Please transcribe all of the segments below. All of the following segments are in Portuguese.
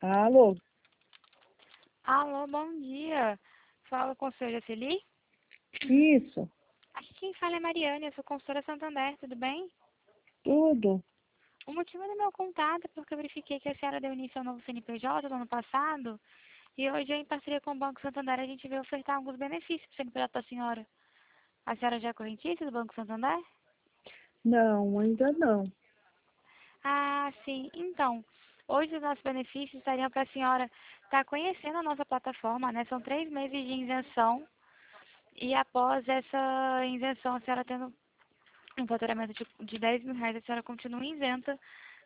Alô? Alô, bom dia. Fala com o senhor Jaceli? Isso, Aqui quem fala é Mariane, eu sou consultora Santander, tudo bem? tudo. O motivo do meu contato é porque eu verifiquei que a senhora deu início ao novo CNPJ no ano passado e hoje, em parceria com o Banco Santander, a gente veio ofertar alguns benefícios para o CNPJ da senhora. A senhora já é correntista do Banco Santander? Não, ainda não. Ah, sim. Então, hoje os nossos benefícios estariam para a senhora estar conhecendo a nossa plataforma, né? São 3 meses de isenção e após essa isenção, a senhora tendo um faturamento de 10 mil reais, a senhora continua isenta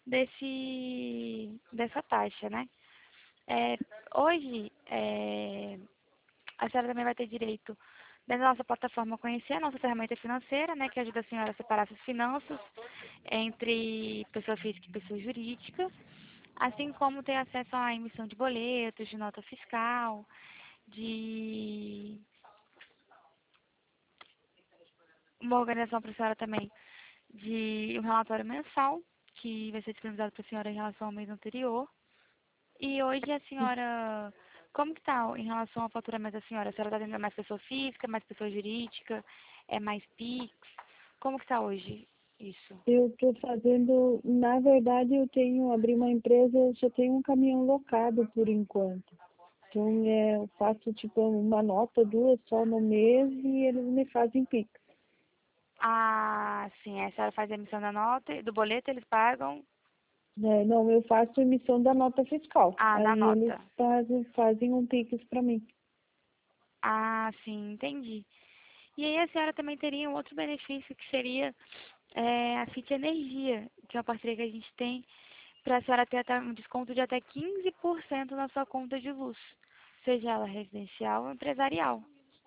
dessa taxa, né? É, hoje, a senhora também vai ter direito, dentro da nossa plataforma, a conhecer a nossa ferramenta financeira, né, que ajuda a senhora a separar suas finanças entre pessoa física e pessoa jurídica, assim como ter acesso à emissão de boletos, de nota fiscal, de uma organização para a senhora também de um relatório mensal, que vai ser disponibilizado para a senhora em relação ao mês anterior. E hoje a senhora, como que está em relação ao faturamento da senhora? A senhora está tendo mais pessoa física, mais pessoa jurídica, é mais PIX? Como que está hoje isso? Eu estou fazendo, na verdade, abri uma empresa, eu só tenho um caminhão locado por enquanto. Então, eu faço tipo uma nota, duas só no mês e eles me fazem Pix. Ah, sim, a senhora faz a emissão da nota, do boleto eles pagam, Não, eu faço emissão da nota fiscal. da Aí eles nota. fazem um Pix para mim. Ah, sim, entendi. E aí a senhora também teria um outro benefício que seria a FIT Energia, que é uma parceria que a gente tem para a senhora ter até um desconto de até 15% na sua conta de luz, seja ela residencial ou empresarial.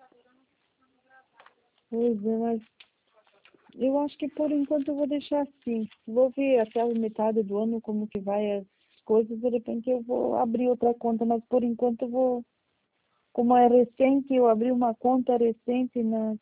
Pois é, mas eu acho que por enquanto eu vou deixar assim. Vou ver até a metade do ano como que vai as coisas. De repente eu vou abrir outra conta, mas por enquanto eu vou. Como é recente, eu abri uma conta recente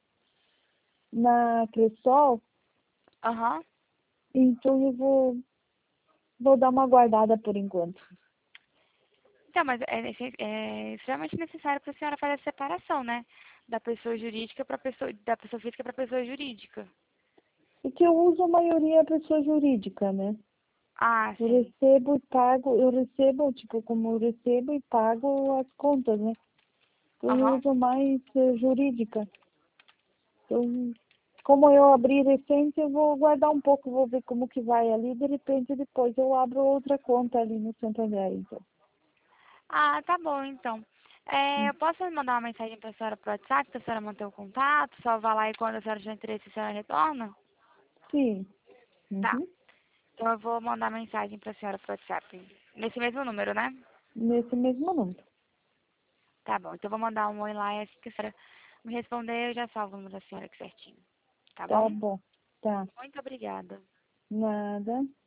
na Cressol, Aham. então eu vou dar uma guardada por enquanto. Então, mas é extremamente necessário para a senhora fazer a separação, né? Da pessoa jurídica para pessoa, da pessoa física para pessoa jurídica. E que eu uso a maioria é pessoa jurídica, né? Ah, Eu sim. recebo e pago, eu recebo, tipo, como eu recebo e pago as contas, né? Então eu Aham. uso mais jurídica. Então, como eu abri recente, eu vou guardar um pouco, vou ver como que vai ali, de repente depois eu abro outra conta ali no Santander, então. Ah, tá bom, então. Eu posso mandar uma mensagem para a senhora pro WhatsApp, para a senhora manter o contato, só vá lá e quando a senhora tiver interesse, a senhora retorna? Sim. Tá. Uhum. Então eu vou mandar mensagem para a senhora pro WhatsApp. Nesse mesmo número, né? Nesse mesmo número. Tá bom. Então eu vou mandar um oi lá e assim que a senhora me responder, eu já salvo o número da senhora aqui certinho. Tá Tá bom? bom. Tá. Muito obrigada. Nada.